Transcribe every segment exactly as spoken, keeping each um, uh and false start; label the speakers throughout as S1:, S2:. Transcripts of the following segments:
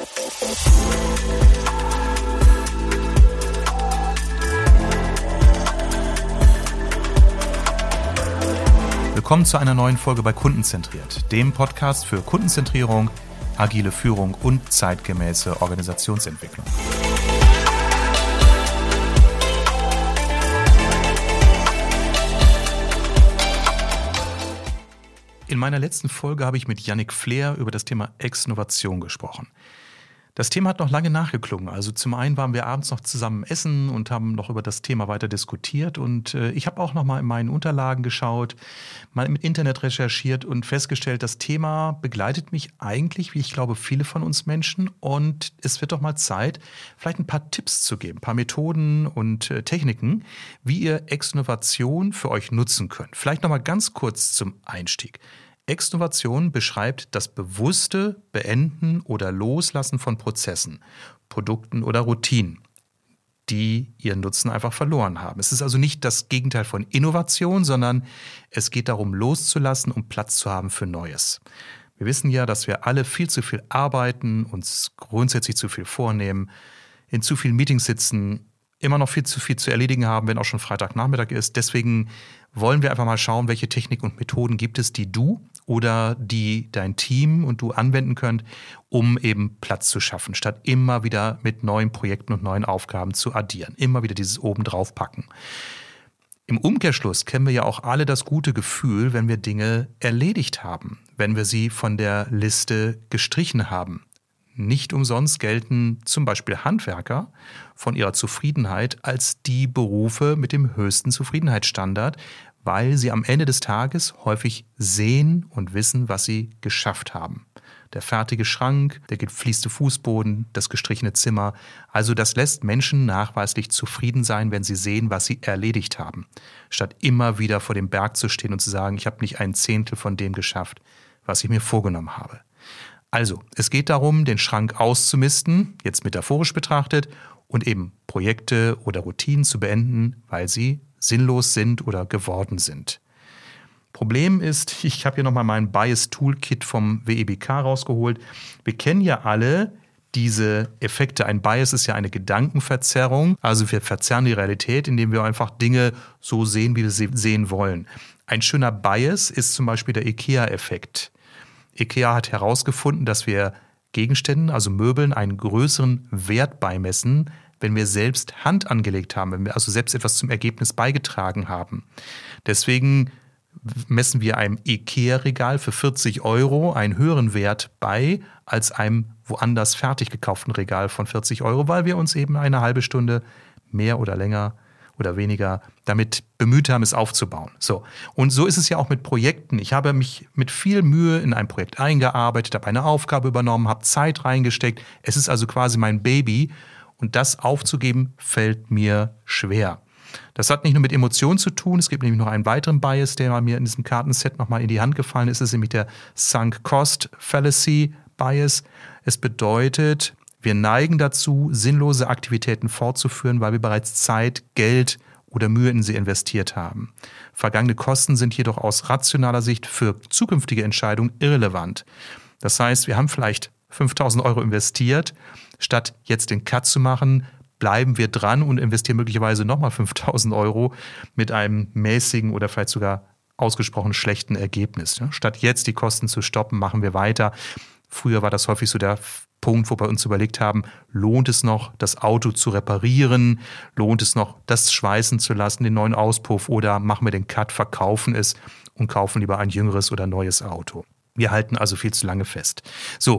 S1: Willkommen zu einer neuen Folge bei Kundenzentriert, dem Podcast für Kundenzentrierung, agile Führung und zeitgemäße Organisationsentwicklung. In meiner letzten Folge habe ich mit Yannick Fleer über das Thema Exnovation gesprochen. Das Thema hat noch lange nachgeklungen. Also zum einen waren wir abends noch zusammen essen und haben noch über das Thema weiter diskutiert. Und äh, ich habe auch noch mal in meinen Unterlagen geschaut, mal im Internet recherchiert und festgestellt, das Thema begleitet mich eigentlich, wie ich glaube, viele von uns Menschen. Und es wird doch mal Zeit, vielleicht ein paar Tipps zu geben, ein paar Methoden und äh, Techniken, wie ihr Exnovation für euch nutzen könnt. Vielleicht noch mal ganz kurz zum Einstieg. Exnovation beschreibt das bewusste Beenden oder Loslassen von Prozessen, Produkten oder Routinen, die ihren Nutzen einfach verloren haben. Es ist also nicht das Gegenteil von Innovation, sondern es geht darum, loszulassen, um Platz zu haben für Neues. Wir wissen ja, dass wir alle viel zu viel arbeiten, uns grundsätzlich zu viel vornehmen, in zu vielen Meetings sitzen, immer noch viel zu viel zu erledigen haben, wenn auch schon Freitagnachmittag ist. Deswegen wollen wir einfach mal schauen, welche Techniken und Methoden gibt es, die du oder die dein Team und du anwenden könnt, um eben Platz zu schaffen, statt immer wieder mit neuen Projekten und neuen Aufgaben zu addieren. Immer wieder dieses obendrauf packen. Im Umkehrschluss kennen wir ja auch alle das gute Gefühl, wenn wir Dinge erledigt haben, wenn wir sie von der Liste gestrichen haben. Nicht umsonst gelten zum Beispiel Handwerker von ihrer Zufriedenheit als die Berufe mit dem höchsten Zufriedenheitsstandard, weil sie am Ende des Tages häufig sehen und wissen, was sie geschafft haben. Der fertige Schrank, der geflieste Fußboden, das gestrichene Zimmer. Also das lässt Menschen nachweislich zufrieden sein, wenn sie sehen, was sie erledigt haben. Statt immer wieder vor dem Berg zu stehen und zu sagen, ich habe nicht ein Zehntel von dem geschafft, was ich mir vorgenommen habe. Also, es geht darum, den Schrank auszumisten, jetzt metaphorisch betrachtet, und eben Projekte oder Routinen zu beenden, weil sie sinnlos sind oder geworden sind. Problem ist, ich habe hier nochmal mein Bias Toolkit vom W E B K rausgeholt. Wir kennen ja alle diese Effekte. Ein Bias ist ja eine Gedankenverzerrung. Also wir verzerren die Realität, indem wir einfach Dinge so sehen, wie wir sie sehen wollen. Ein schöner Bias ist zum Beispiel der IKEA-Effekt. IKEA hat herausgefunden, dass wir Gegenständen, also Möbeln, einen größeren Wert beimessen, wenn wir selbst Hand angelegt haben, wenn wir also selbst etwas zum Ergebnis beigetragen haben. Deswegen messen wir einem IKEA-Regal für vierzig Euro einen höheren Wert bei als einem woanders fertig gekauften Regal von vierzig Euro, weil wir uns eben eine halbe Stunde mehr oder länger oder weniger damit bemüht haben, es aufzubauen. So. Und so ist es ja auch mit Projekten. Ich habe mich mit viel Mühe in ein Projekt eingearbeitet, habe eine Aufgabe übernommen, habe Zeit reingesteckt. Es ist also quasi mein Baby. Und das aufzugeben, fällt mir schwer. Das hat nicht nur mit Emotionen zu tun. Es gibt nämlich noch einen weiteren Bias, der mir in diesem Kartenset nochmal in die Hand gefallen ist. Es ist nämlich der Sunk Cost Fallacy Bias. Es bedeutet, wir neigen dazu, sinnlose Aktivitäten fortzuführen, weil wir bereits Zeit, Geld oder Mühe in sie investiert haben. Vergangene Kosten sind jedoch aus rationaler Sicht für zukünftige Entscheidungen irrelevant. Das heißt, wir haben vielleicht fünftausend Euro investiert. Statt jetzt den Cut zu machen, bleiben wir dran und investieren möglicherweise nochmal fünftausend Euro mit einem mäßigen oder vielleicht sogar ausgesprochen schlechten Ergebnis. Statt jetzt die Kosten zu stoppen, machen wir weiter. Früher war das häufig so der Punkt, wo wir uns überlegt haben, lohnt es noch, das Auto zu reparieren? Lohnt es noch, das schweißen zu lassen, den neuen Auspuff? Oder machen wir den Cut, verkaufen es und kaufen lieber ein jüngeres oder neues Auto? Wir halten also viel zu lange fest. So,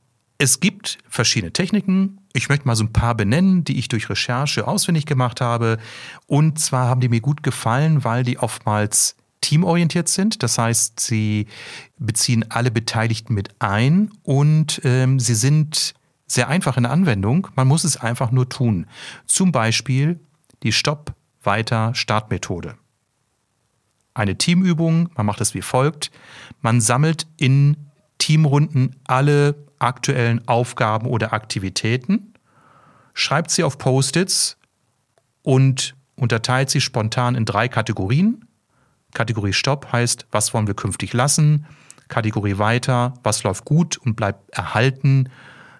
S1: es gibt verschiedene Techniken. Ich möchte mal so ein paar benennen, die ich durch Recherche ausfindig gemacht habe. Und zwar haben die mir gut gefallen, weil die oftmals teamorientiert sind. Das heißt, sie beziehen alle Beteiligten mit ein und ähm, sie sind sehr einfach in der Anwendung. Man muss es einfach nur tun. Zum Beispiel die Stopp-Weiter-Start-Methode. Eine Teamübung, man macht es wie folgt. Man sammelt in Teamrunden alle aktuellen Aufgaben oder Aktivitäten, schreibt sie auf Post-its und unterteilt sie spontan in drei Kategorien. Kategorie Stopp heißt, was wollen wir künftig lassen? Kategorie Weiter, was läuft gut und bleibt erhalten?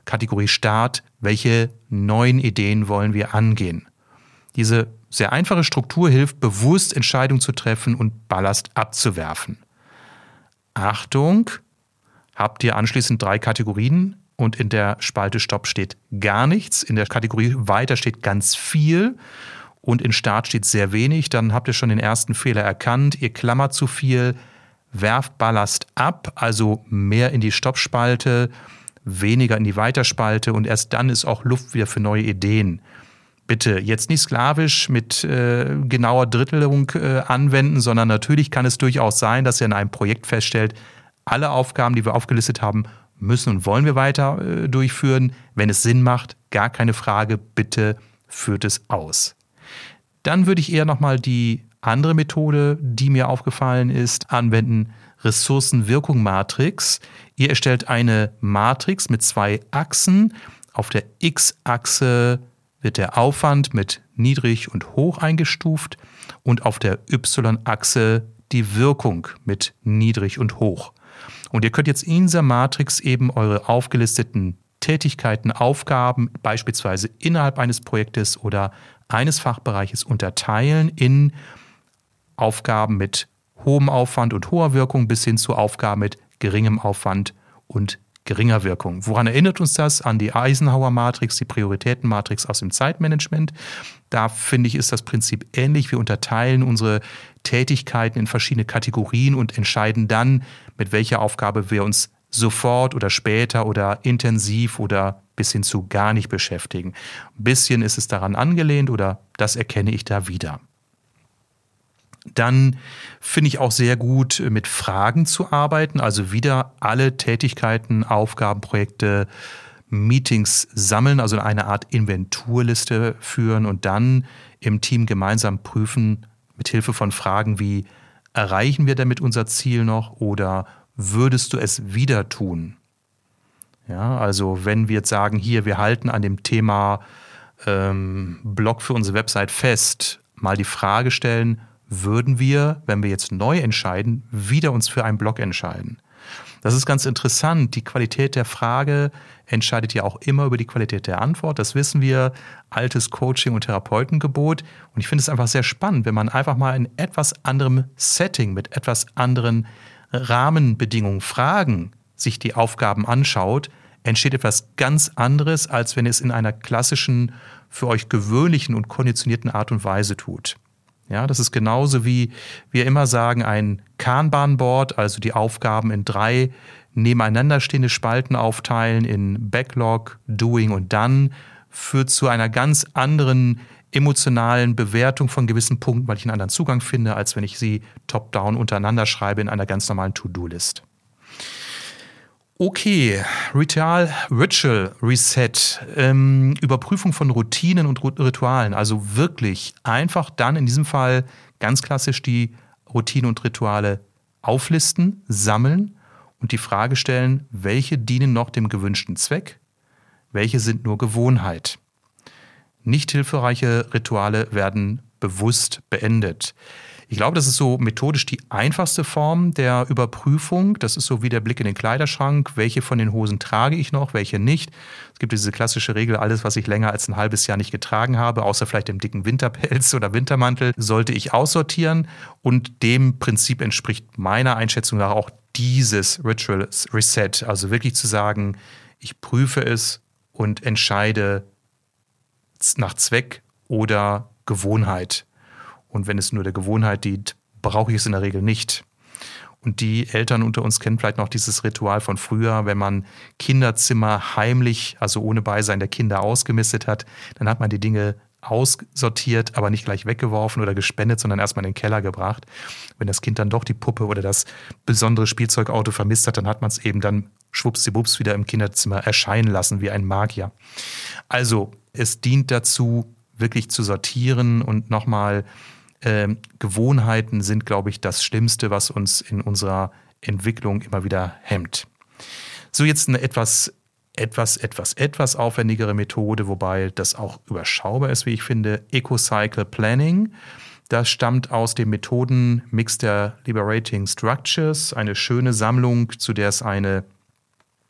S1: Kategorie Start, welche neuen Ideen wollen wir angehen. Diese sehr einfache Struktur hilft, bewusst Entscheidungen zu treffen und Ballast abzuwerfen. Achtung, habt ihr anschließend drei Kategorien und in der Spalte Stopp steht gar nichts, in der Kategorie Weiter steht ganz viel und in Start steht sehr wenig, dann habt ihr schon den ersten Fehler erkannt, ihr klammert zu viel, werft Ballast ab, also mehr in die Stoppspalte, weniger in die Weiterspalte und erst dann ist auch Luft wieder für neue Ideen. Bitte jetzt nicht sklavisch mit äh, genauer Drittelung äh, anwenden, sondern natürlich kann es durchaus sein, dass ihr in einem Projekt feststellt, alle Aufgaben, die wir aufgelistet haben, müssen und wollen wir weiter äh, durchführen. Wenn es Sinn macht, gar keine Frage, bitte führt es aus. Dann würde ich eher nochmal die andere Methode, die mir aufgefallen ist, anwenden, Ressourcenwirkung-Matrix. Ihr erstellt eine Matrix mit zwei Achsen. Auf der X-Achse wird der Aufwand mit niedrig und hoch eingestuft und auf der Y-Achse die Wirkung mit niedrig und hoch. Und ihr könnt jetzt in dieser Matrix eben eure aufgelisteten Tätigkeiten, Aufgaben, beispielsweise innerhalb eines Projektes oder eines Fachbereiches unterteilen in Aufgaben mit hohem Aufwand und hoher Wirkung bis hin zu Aufgaben mit geringem Aufwand und geringer Wirkung. Woran erinnert uns das? An die Eisenhower-Matrix, die Prioritätenmatrix aus dem Zeitmanagement. Da finde ich, ist das Prinzip ähnlich. Wir unterteilen unsere Tätigkeiten in verschiedene Kategorien und entscheiden dann, mit welcher Aufgabe wir uns sofort oder später oder intensiv oder bis hin zu gar nicht beschäftigen. Ein bisschen ist es daran angelehnt oder das erkenne ich da wieder. Dann finde ich auch sehr gut, mit Fragen zu arbeiten, also wieder alle Tätigkeiten, Aufgaben, Projekte, Meetings sammeln, also eine Art Inventurliste führen und dann im Team gemeinsam prüfen, mit Hilfe von Fragen wie, erreichen wir damit unser Ziel noch oder würdest du es wieder tun? Ja, also wenn wir jetzt sagen, hier, wir halten an dem Thema ähm, Blog für unsere Website fest, mal die Frage stellen, würden wir, wenn wir jetzt neu entscheiden, wieder uns für einen Blog entscheiden? Das ist ganz interessant. Die Qualität der Frage entscheidet ja auch immer über die Qualität der Antwort. Das wissen wir, altes Coaching- und Therapeutengebot. Und ich finde es einfach sehr spannend, wenn man einfach mal in etwas anderem Setting, mit etwas anderen Rahmenbedingungen, Fragen sich die Aufgaben anschaut, entsteht etwas ganz anderes, als wenn es in einer klassischen, für euch gewöhnlichen und konditionierten Art und Weise tut. Ja, das ist genauso wie wir immer sagen, ein Kanban-Board, also die Aufgaben in drei nebeneinander stehende Spalten aufteilen in Backlog, Doing und Done, führt zu einer ganz anderen emotionalen Bewertung von gewissen Punkten, weil ich einen anderen Zugang finde, als wenn ich sie top-down untereinander schreibe in einer ganz normalen To-Do-List. Okay, Ritual, Ritual Reset, ähm, Überprüfung von Routinen und Ritualen, also wirklich einfach dann in diesem Fall ganz klassisch die Routinen und Rituale auflisten, sammeln und die Frage stellen, welche dienen noch dem gewünschten Zweck, welche sind nur Gewohnheit. Nicht hilfreiche Rituale werden bewusst beendet. Ich glaube, das ist so methodisch die einfachste Form der Überprüfung. Das ist so wie der Blick in den Kleiderschrank. Welche von den Hosen trage ich noch, welche nicht? Es gibt diese klassische Regel, alles, was ich länger als ein halbes Jahr nicht getragen habe, außer vielleicht dem dicken Winterpelz oder Wintermantel, sollte ich aussortieren. Und dem Prinzip entspricht meiner Einschätzung nach auch dieses Ritual Reset. Also wirklich zu sagen, ich prüfe es und entscheide nach Zweck oder Gewohnheit. Und wenn es nur der Gewohnheit dient, brauche ich es in der Regel nicht. Und die Eltern unter uns kennen vielleicht noch dieses Ritual von früher, wenn man Kinderzimmer heimlich, also ohne Beisein der Kinder ausgemistet hat, dann hat man die Dinge aussortiert, aber nicht gleich weggeworfen oder gespendet, sondern erstmal in den Keller gebracht. Wenn das Kind dann doch die Puppe oder das besondere Spielzeugauto vermisst hat, dann hat man es eben dann schwuppsdiwupps wieder im Kinderzimmer erscheinen lassen wie ein Magier. Also es dient dazu, wirklich zu sortieren und nochmal Ähm, Gewohnheiten sind, glaube ich, das Schlimmste, was uns in unserer Entwicklung immer wieder hemmt. So, jetzt eine etwas, etwas, etwas, etwas aufwendigere Methode, wobei das auch überschaubar ist, wie ich finde. Eco-Cycle Planning. Das stammt aus dem Methodenmix der Liberating Structures, eine schöne Sammlung, zu der es eine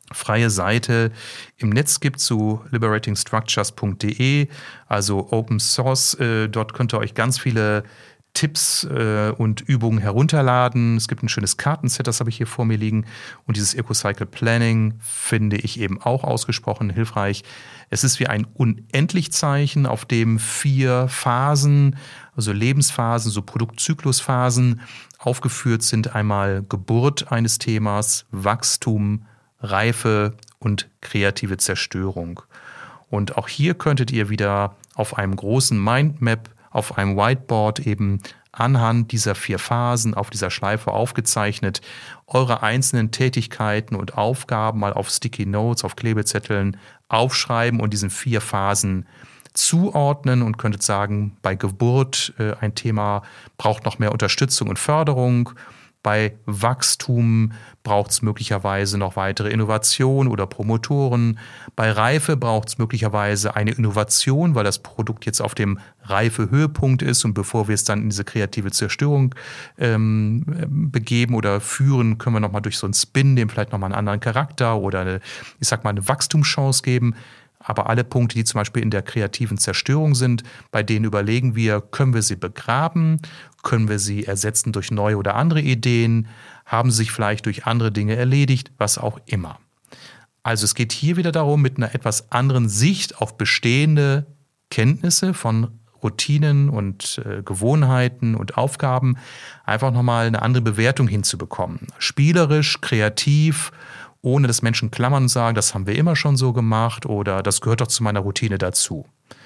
S1: freie Seite im Netz gibt zu liberating structures punkt de, also Open Source. Äh, dort könnt ihr euch ganz viele Tipps äh, und Übungen herunterladen. Es gibt ein schönes Kartenset, das habe ich hier vor mir liegen. Und dieses Eco-Cycle Planning finde ich eben auch ausgesprochen hilfreich. Es ist wie ein Unendlichzeichen, auf dem vier Phasen, also Lebensphasen, so Produktzyklusphasen aufgeführt sind. Einmal Geburt eines Themas, Wachstum, Reife und kreative Zerstörung. Und auch hier könntet ihr wieder auf einem großen Mindmap, auf einem Whiteboard eben anhand dieser vier Phasen auf dieser Schleife aufgezeichnet, eure einzelnen Tätigkeiten und Aufgaben mal auf Sticky Notes, auf Klebezetteln aufschreiben und diesen vier Phasen zuordnen und könntet sagen, bei Geburt äh, ein Thema braucht noch mehr Unterstützung und Förderung. Bei Wachstum braucht es möglicherweise noch weitere Innovation oder Promotoren. Bei Reife braucht es möglicherweise eine Innovation, weil das Produkt jetzt auf dem Reifehöhepunkt ist und bevor wir es dann in diese kreative Zerstörung ähm, begeben oder führen, können wir nochmal durch so einen Spin dem vielleicht nochmal einen anderen Charakter oder eine, ich sag mal, eine Wachstumschance geben. Aber alle Punkte, die zum Beispiel in der kreativen Zerstörung sind, bei denen überlegen wir, können wir sie begraben, können wir sie ersetzen durch neue oder andere Ideen, haben sich vielleicht durch andere Dinge erledigt, was auch immer. Also es geht hier wieder darum, mit einer etwas anderen Sicht auf bestehende Kenntnisse von Routinen und äh, Gewohnheiten und Aufgaben einfach nochmal eine andere Bewertung hinzubekommen. Spielerisch, kreativ, ohne dass Menschen klammern und sagen, das haben wir immer schon so gemacht oder das gehört doch zu meiner Routine dazu.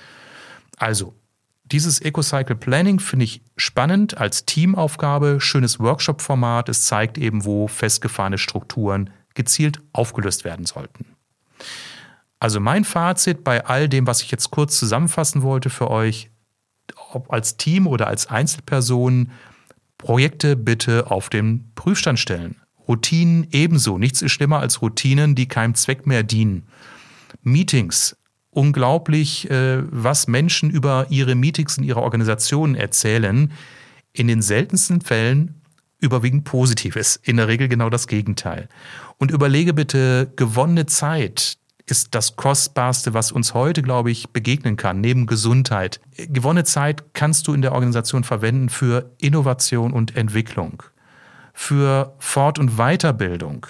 S1: Also, dieses Eco-Cycle Planning finde ich spannend als Teamaufgabe, schönes Workshop-Format. Es zeigt eben, wo festgefahrene Strukturen gezielt aufgelöst werden sollten. Also mein Fazit bei all dem, was ich jetzt kurz zusammenfassen wollte für euch, ob als Team oder als Einzelperson, Projekte bitte auf den Prüfstand stellen. Routinen ebenso. Nichts ist schlimmer als Routinen, die keinem Zweck mehr dienen. Meetings. Unglaublich, was Menschen über ihre Meetings in ihrer Organisation erzählen. In den seltensten Fällen überwiegend Positives. In der Regel genau das Gegenteil. Und überlege bitte, gewonnene Zeit ist das Kostbarste, was uns heute, glaube ich, begegnen kann, neben Gesundheit. Gewonnene Zeit kannst du in der Organisation verwenden für Innovation und Entwicklung, für Fort- und Weiterbildung,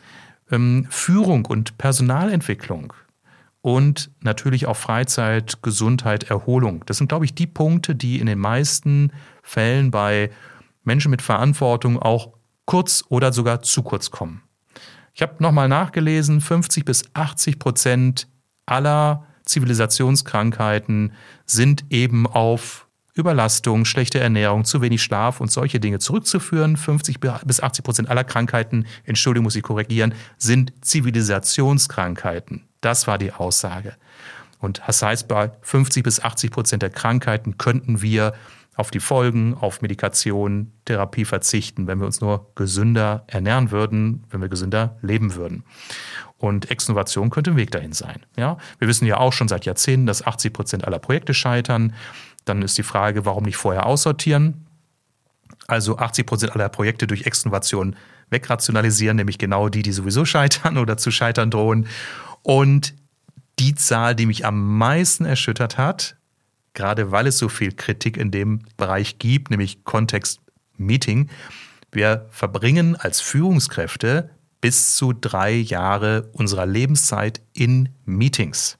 S1: Führung und Personalentwicklung und natürlich auch Freizeit, Gesundheit, Erholung. Das sind, glaube ich, die Punkte, die in den meisten Fällen bei Menschen mit Verantwortung auch kurz oder sogar zu kurz kommen. Ich habe nochmal nachgelesen, fünfzig bis achtzig Prozent aller Zivilisationskrankheiten sind eben auf Überlastung, schlechte Ernährung, zu wenig Schlaf und solche Dinge zurückzuführen. fünfzig bis achtzig Prozent aller Krankheiten, Entschuldigung, muss ich korrigieren, sind Zivilisationskrankheiten. Das war die Aussage. Und das heißt, bei fünfzig bis achtzig Prozent der Krankheiten könnten wir auf die Folgen, auf Medikation, Therapie verzichten, wenn wir uns nur gesünder ernähren würden, wenn wir gesünder leben würden. Und Exnovation könnte ein Weg dahin sein. Ja? Wir wissen ja auch schon seit Jahrzehnten, dass achtzig Prozent aller Projekte scheitern. Dann ist die Frage, warum nicht vorher aussortieren? Also achtzig Prozent aller Projekte durch Exnovation wegrationalisieren, nämlich genau die, die sowieso scheitern oder zu scheitern drohen. Und die Zahl, die mich am meisten erschüttert hat, gerade weil es so viel Kritik in dem Bereich gibt, nämlich Kontext Meeting, wir verbringen als Führungskräfte bis zu drei Jahre unserer Lebenszeit in Meetings.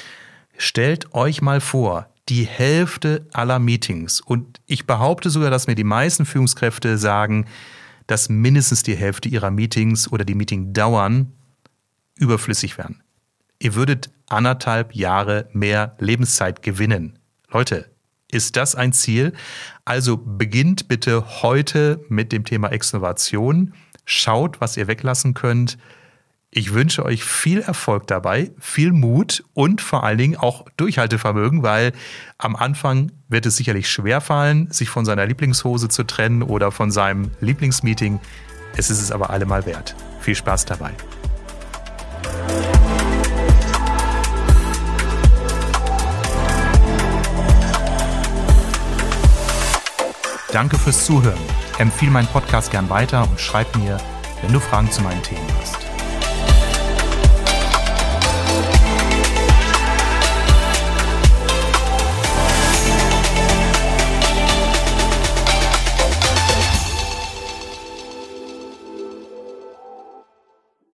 S1: Stellt euch mal vor, die Hälfte aller Meetings, und ich behaupte sogar, dass mir die meisten Führungskräfte sagen, dass mindestens die Hälfte ihrer Meetings oder die Meetingdauern überflüssig werden. Ihr würdet anderthalb Jahre mehr Lebenszeit gewinnen. Leute, ist das ein Ziel? Also beginnt bitte heute mit dem Thema Exnovation. Schaut, was ihr weglassen könnt. Ich wünsche euch viel Erfolg dabei, viel Mut und vor allen Dingen auch Durchhaltevermögen, weil am Anfang wird es sicherlich schwerfallen, sich von seiner Lieblingshose zu trennen oder von seinem Lieblingsmeeting. Es ist es aber allemal wert. Viel Spaß dabei. Danke fürs Zuhören. Empfehle meinen Podcast gern weiter und schreib mir, wenn du Fragen zu meinen Themen hast.